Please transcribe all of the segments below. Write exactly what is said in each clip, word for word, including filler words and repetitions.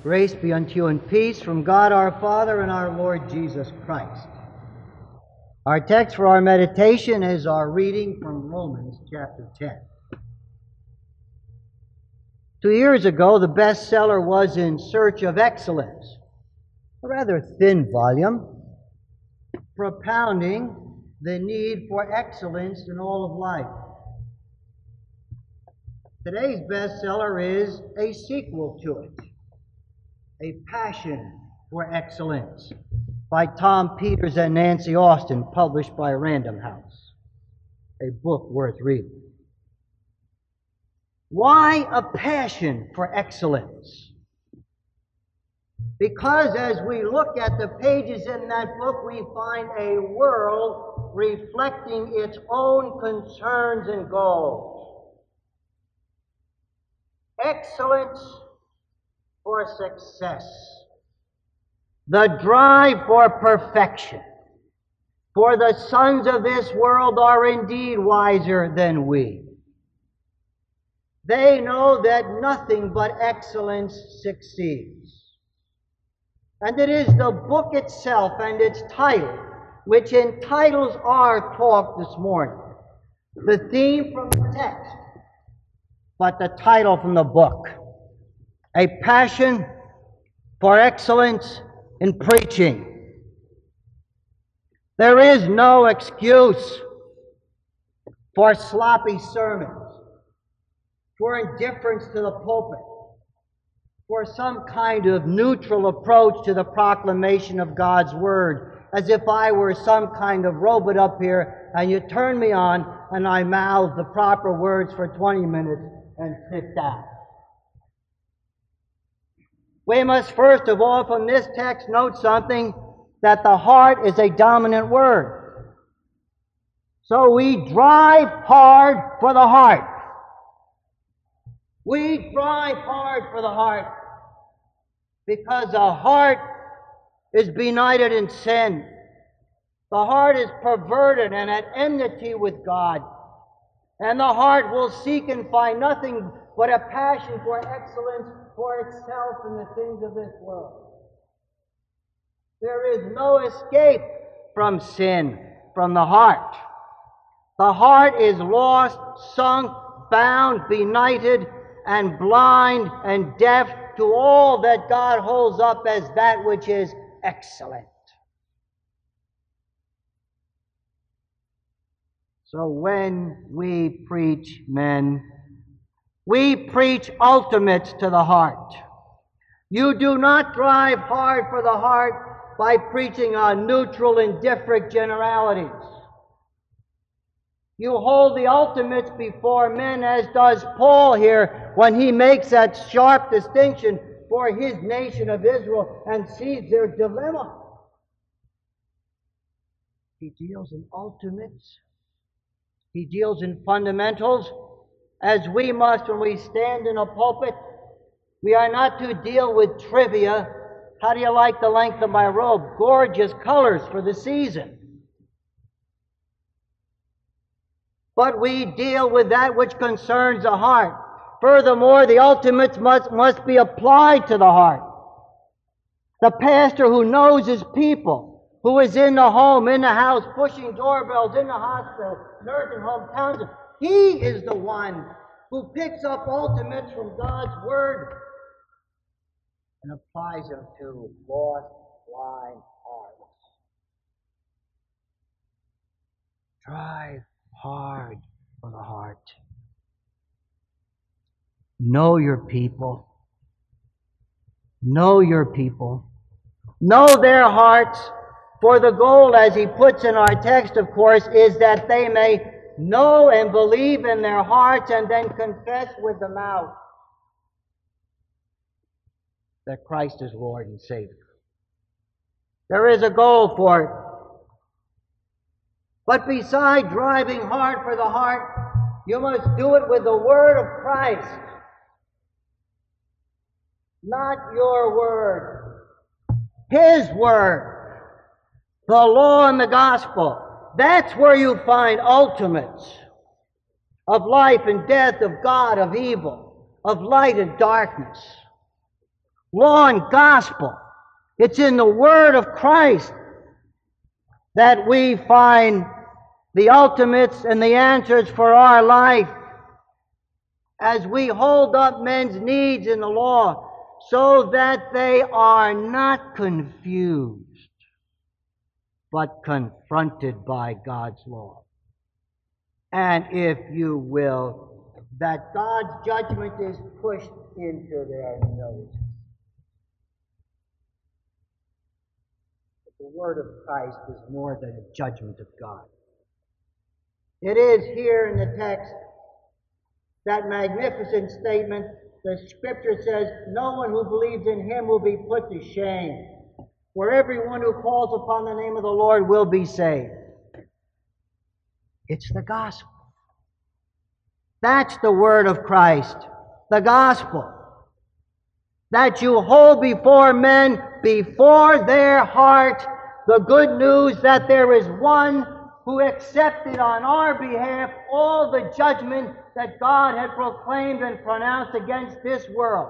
Grace be unto you and peace from God our Father and our Lord Jesus Christ. Our text for our meditation is our reading from Romans chapter ten. Two years ago, the bestseller was In Search of Excellence, a rather thin volume propounding the need for excellence in all of life. Today's bestseller is a sequel to it, A Passion for Excellence, by Tom Peters and Nancy Austin, published by Random House. A book worth reading. Why a passion for excellence? Because as we look at the pages in that book, we find a world reflecting its own concerns and goals. Excellence for success. The drive for perfection. For the sons of this world are indeed wiser than we. They know that nothing but excellence succeeds. And it is the book itself and its title which entitles our talk this morning. The theme from the text, but the title from the book. A Passion for Excellence in Preaching. There is no excuse for sloppy sermons, for indifference to the pulpit, for some kind of neutral approach to the proclamation of God's Word, as if I were some kind of robot up here and you turn me on and I mouth the proper words for twenty minutes and sit down. We must first of all from this text note something, that the heart is a dominant word. So we drive hard for the heart. We drive hard for the heart because the heart is benighted in sin. The heart is perverted and at enmity with God. And the heart will seek and find nothing but a passion for excellence for itself in the things of this world. There is no escape from sin, from the heart. The heart is lost, sunk, bound, benighted, and blind and deaf to all that God holds up as that which is excellent. So when we preach, men, we preach ultimates to the heart. You do not drive hard for the heart by preaching on neutral, indifferent generalities. You hold the ultimates before men, as does Paul here when he makes that sharp distinction for his nation of Israel and sees their dilemma. He deals in ultimates. He deals in fundamentals, as we must when we stand in a pulpit. We are not to deal with trivia. How do you like the length of my robe? Gorgeous colors for the season. But we deal with that which concerns the heart. Furthermore, the ultimates must, must be applied to the heart. The pastor who knows his people, who is in the home, in the house, pushing doorbells, in the hospital, nursing home, towns, he is the one who picks up ultimates from God's Word and applies them to lost, blind hearts. Drive hard for the heart. Know your people. Know your people. Know their hearts, for the goal, as he puts in our text, of course, is that they may know and believe in their hearts and then confess with the mouth that Christ is Lord and Savior. There is a goal for it. But beside driving hard for the heart, you must do it with the word of Christ. Not your word. His word. The law and the gospel. That's where you find ultimates of life and death, of God, of evil, of light and darkness. law and gospel. It's in the Word of Christ that we find the ultimates and the answers for our life as we hold up men's needs in the law so that they are not confused but confronted by God's law. And if you will, that God's judgment is pushed into their noses. The Word of Christ is more than a judgment of God. It is here in the text, that magnificent statement, the Scripture says, no one who believes in Him will be put to shame, for everyone who calls upon the name of the Lord will be saved. It's the gospel. That's the Word of Christ, the gospel. That you hold before men, before their heart, the good news that there is one who accepted on our behalf all the judgment that God had proclaimed and pronounced against this world.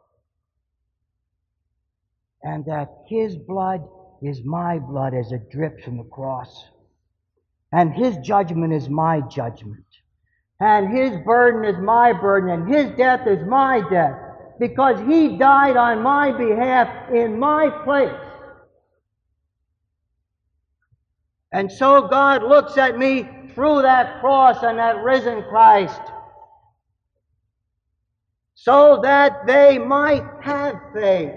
And that His blood is my blood as it drips from the cross. And His judgment is my judgment. And His burden is my burden, and His death is my death, because He died on my behalf in my place. And so God looks at me through that cross and that risen Christ, so that they might have faith.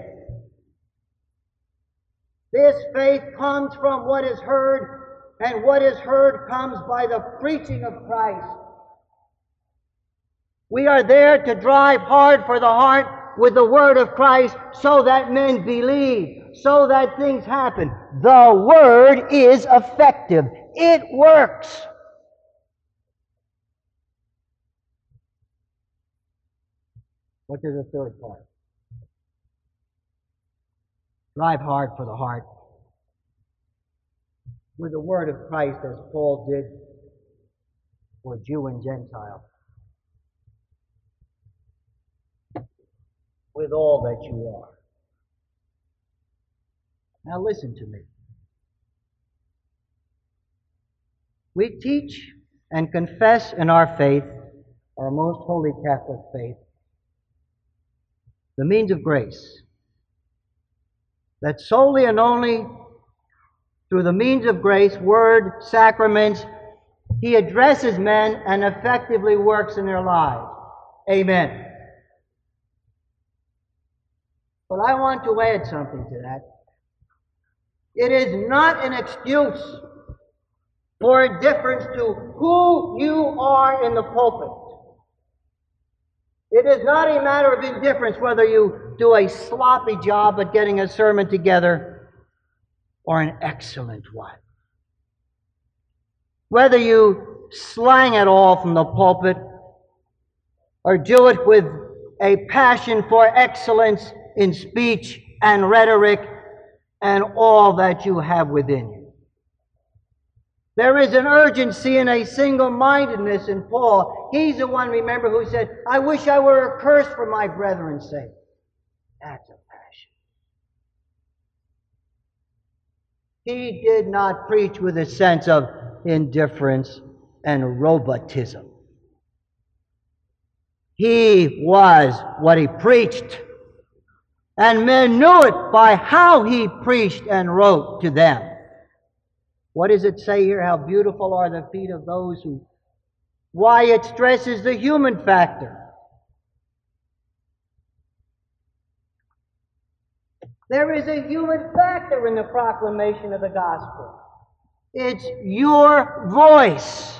This faith comes from what is heard, and what is heard comes by the preaching of Christ. We are there to drive hard for the heart with the Word of Christ so that men believe, so that things happen. The Word is effective. It works. What is the third part? Drive hard for the heart with the Word of Christ, as Paul did for Jew and Gentile. With all that you are. Now listen to me. We teach and confess in our faith, our most holy Catholic faith, the means of grace. That solely and only through the means of grace, word, sacraments, He addresses men and effectively works in their lives. Amen. But I want to add something to that. It is not an excuse for indifference to who you are in the pulpit. It is not a matter of indifference whether you do a sloppy job at getting a sermon together or an excellent one. Whether you slang it all from the pulpit or do it with a passion for excellence in speech and rhetoric and all that you have within you. There is an urgency and a single-mindedness in Paul. He's the one, remember, who said, I wish I were accursed for my brethren's sake. That's a passion. He did not preach with a sense of indifference and robotism. He was what he preached. And men knew it by how he preached and wrote to them. What does it say here? How beautiful are the feet of those who... Why, it stresses the human factor. There is a human factor in the proclamation of the gospel. It's your voice.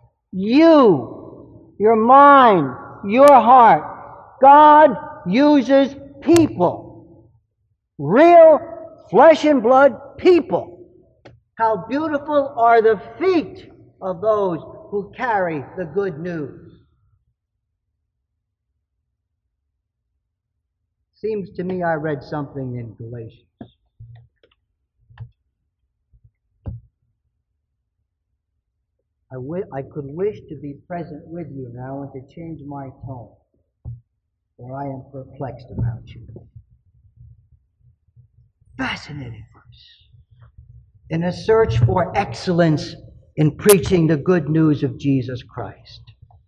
You. Your mind. Your heart. God uses people. Real flesh and blood people. How beautiful are the feet of those who carry the good news. Seems to me I read something in Galatians. I, w- I could wish to be present with you, and I want to change my tone, for I am perplexed about you. Fascinating verse. In a search for excellence in preaching the good news of Jesus Christ.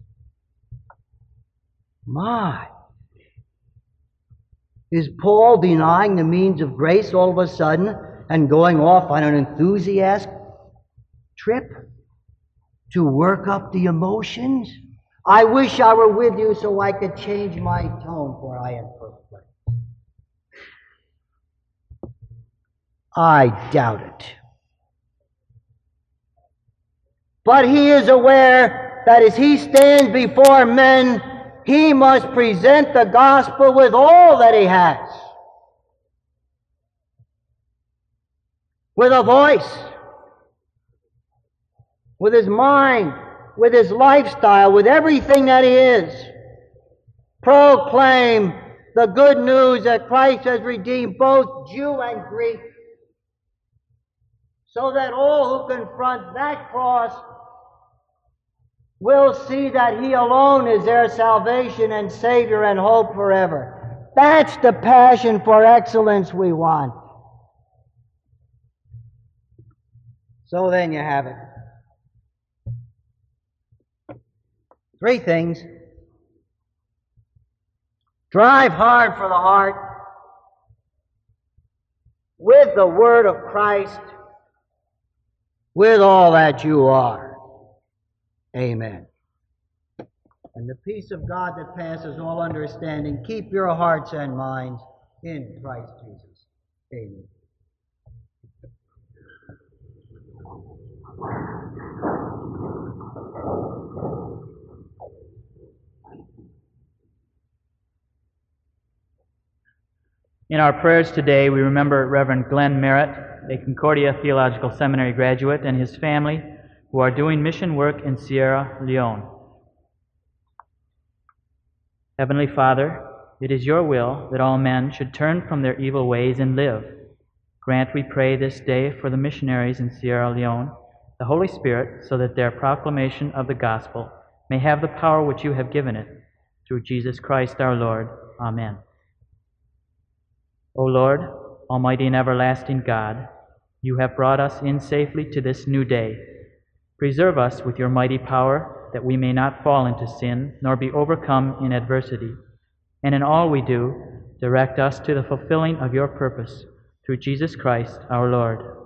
My. Is Paul denying the means of grace all of a sudden and going off on an enthusiastic trip to work up the emotions? I wish I were with you so I could change my tone, for I am perplexed. I doubt it. But he is aware that as he stands before men, he must present the gospel with all that he has. With a voice, with his mind, with his lifestyle, with everything that he is. Proclaim the good news that Christ has redeemed both Jew and Greek, so that all who confront that cross will see that he alone is their salvation and Savior and hope forever. That's the passion for excellence we want. So then you have it. Three things. Drive hard for the heart with the word of Christ, with all that you are. Amen. And the peace of God that passes all understanding, keep your hearts and minds in Christ Jesus. Amen. In our prayers today, we remember Reverend Glenn Merritt, a Concordia Theological Seminary graduate, and his family, who are doing mission work in Sierra Leone. Heavenly Father, it is your will that all men should turn from their evil ways and live. Grant, we pray, this day for the missionaries in Sierra Leone, the Holy Spirit, so that their proclamation of the gospel may have the power which you have given it, through Jesus Christ our Lord. Amen. O Lord, almighty and everlasting God, you have brought us in safely to this new day. Preserve us with your mighty power, that we may not fall into sin, nor be overcome in adversity. And in all we do, direct us to the fulfilling of your purpose, through Jesus Christ our Lord.